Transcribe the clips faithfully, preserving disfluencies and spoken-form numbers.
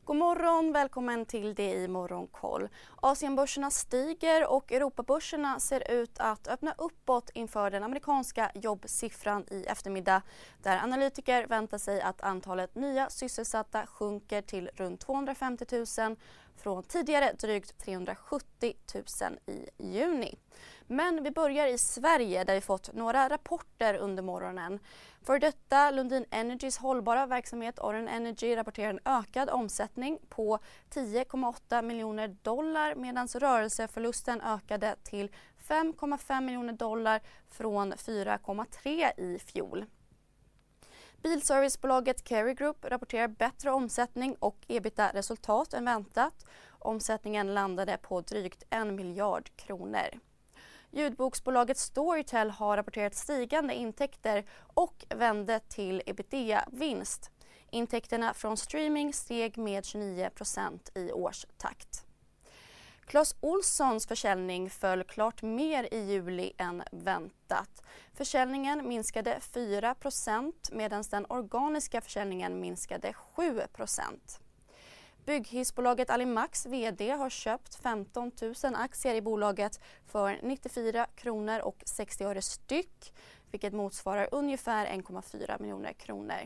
God morgon, välkommen till det i Morgonkoll. Asienbörserna stiger och Europabörserna ser ut att öppna uppåt inför den amerikanska jobbsiffran i eftermiddag, där analytiker väntar sig att antalet nya sysselsatta sjunker till runt tvåhundrafemtio tusen från tidigare drygt trehundrasjuttio tusen i juni. Men vi börjar i Sverige där vi fått några rapporter under morgonen. För detta Lundin Energys hållbara verksamhet Orlen Energy rapporterar en ökad omsättning på tio komma åtta miljoner dollar medan rörelseförlusten ökade till fem komma fem miljoner dollar från fyra komma tre i fjol. Bilservicebolaget Kerry Group rapporterar bättre omsättning och ebitda-resultat än väntat. Omsättningen landade på drygt en miljard kronor. Ljudboksbolaget Storytel har rapporterat stigande intäkter och vände till ebitda-vinst. Intäkterna från streaming steg med tjugonio procent i årstakt. Clas Ohlsons försäljning föll klart mer i juli än väntat. Försäljningen minskade fyra procent medan den organiska försäljningen minskade sju procent. Bygghissbolaget Alimax vd har köpt femton tusen aktier i bolaget för nittiofyra kronor och sextio öre styck, vilket motsvarar ungefär en komma fyra miljoner kronor.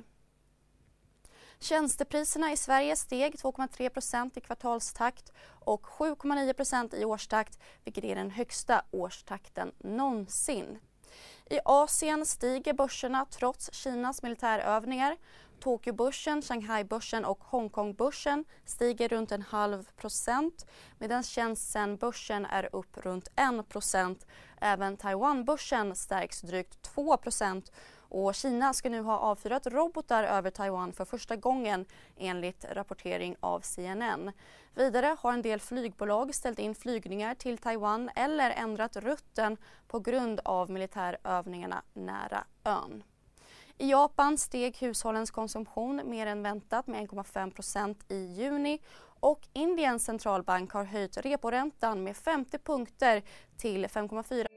Tjänstepriserna i Sverige steg två komma tre procent i kvartalstakt och sju komma nio procent i årstakt, vilket är den högsta årstakten någonsin. I Asien stiger börserna trots Kinas militärövningar. Tokyobörsen, Shanghai-börsen och Hongkong-börsen stiger runt en halv procent medan Shenzhen-börsen är upp runt en procent. Även Taiwan-börsen stärks drygt två procent och Kina ska nu ha avfyrat robotar över Taiwan för första gången enligt rapportering av C N N. Vidare har en del flygbolag ställt in flygningar till Taiwan eller ändrat rutten på grund av militärövningarna nära ön. I Japan steg hushållens konsumtion mer än väntat med en komma fem procent i juni och Indiens centralbank har höjt reporäntan med femtio punkter till fem komma fyra.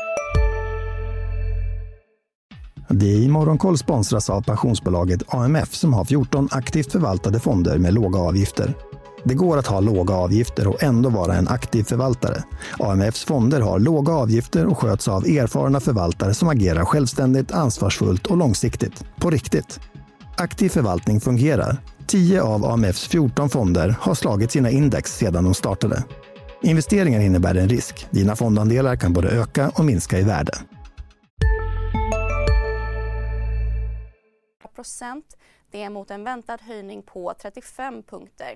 Det i Morgonkoll sponsras av pensionsbolaget A M F som har fjorton aktivt förvaltade fonder med låga avgifter. Det går att ha låga avgifter och ändå vara en aktiv förvaltare. A M Fs fonder har låga avgifter och sköts av erfarna förvaltare som agerar självständigt, ansvarsfullt och långsiktigt. På riktigt. Aktiv förvaltning fungerar. tio av A M Fs fjorton fonder har slagit sina index sedan de startade. Investeringen innebär en risk. Dina fondandelar kan både öka och minska i värde. Procent. Det är mot en väntad höjning på trettiofem punkter.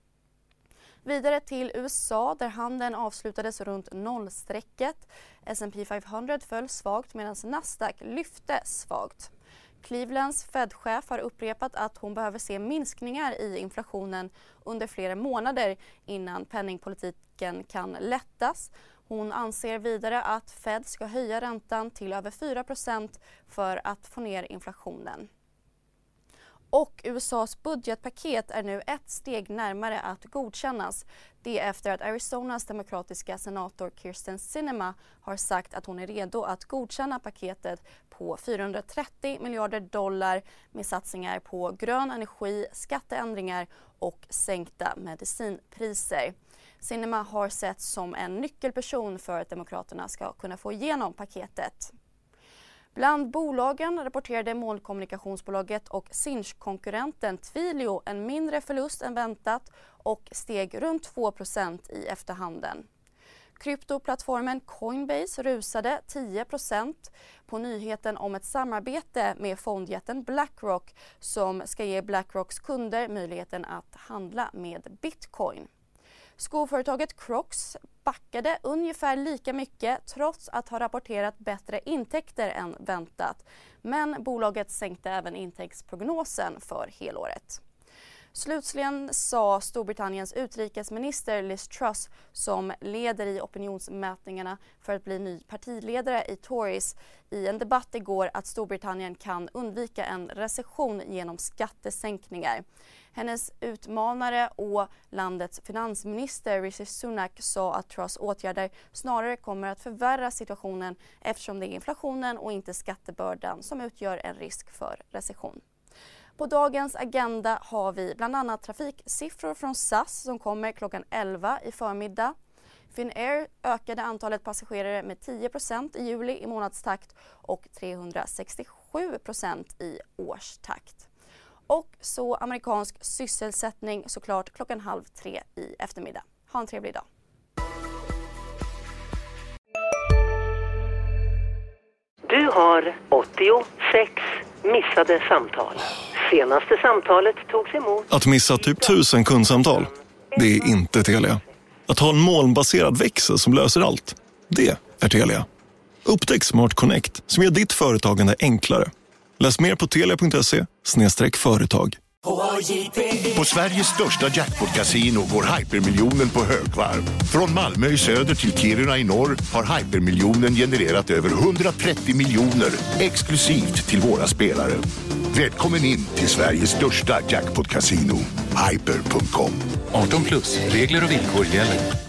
Vidare till U S A där handeln avslutades runt nollstrecket. S and P femhundra föll svagt medan Nasdaq lyfte svagt. Clevelands Fed-chef har upprepat att hon behöver se minskningar i inflationen under flera månader innan penningpolitiken kan lättas. Hon anser vidare att Fed ska höja räntan till över fyra procent för att få ner inflationen. Och U S As budgetpaket är nu ett steg närmare att godkännas. Det är efter att Arizonas demokratiska senator Kyrsten Sinema har sagt att hon är redo att godkänna paketet på fyrahundratrettio miljarder dollar med satsningar på grön energi, skatteändringar och sänkta medicinpriser. Sinema har sett som en nyckelperson för att demokraterna ska kunna få igenom paketet. Bland bolagen rapporterade molnkommunikationsbolaget och Sinch-konkurrenten Twilio en mindre förlust än väntat och steg runt två procent i efterhanden. Kryptoplattformen Coinbase rusade tio procent på nyheten om ett samarbete med fondjätten BlackRock som ska ge BlackRocks kunder möjligheten att handla med bitcoin. Skoföretaget Crocs backade ungefär lika mycket trots att ha rapporterat bättre intäkter än väntat. Men bolaget sänkte även intäktsprognosen för helåret. Slutligen sa Storbritanniens utrikesminister Liz Truss, som leder i opinionsmätningarna för att bli ny partiledare i Tories, i en debatt igår att Storbritannien kan undvika en recession genom skattesänkningar. Hennes utmanare och landets finansminister Rishi Sunak sa att Truss åtgärder snarare kommer att förvärra situationen eftersom det är inflationen och inte skattebördan som utgör en risk för recession. På dagens agenda har vi bland annat trafiksiffror från S A S som kommer klockan elva i förmiddag. Finnair ökade antalet passagerare med tio procent i juli i månadstakt och trehundrasextiosju procent i årstakt. Och så amerikansk sysselsättning såklart klockan halv tre i eftermiddag. Ha en trevlig dag. Du har åttiosex missade samtal. Senaste samtalet togs emot. Att missa typ tusen kundsamtal, det är inte Telia. Att ha en molnbaserad växel som löser allt, det är Telia. Upptäck Smart Connect som gör ditt företagande enklare. Läs mer på telia punkt se slash företag. På Sveriges största jackpot-casino går hypermiljonen på högvarv. Från Malmö i söder till Kiruna i norr har hypermiljonen genererat över hundratrettio miljoner exklusivt till våra spelare. Välkommen in till Sveriges största jackpot-casino, hyper punkt com. arton plus, regler och villkor gäller.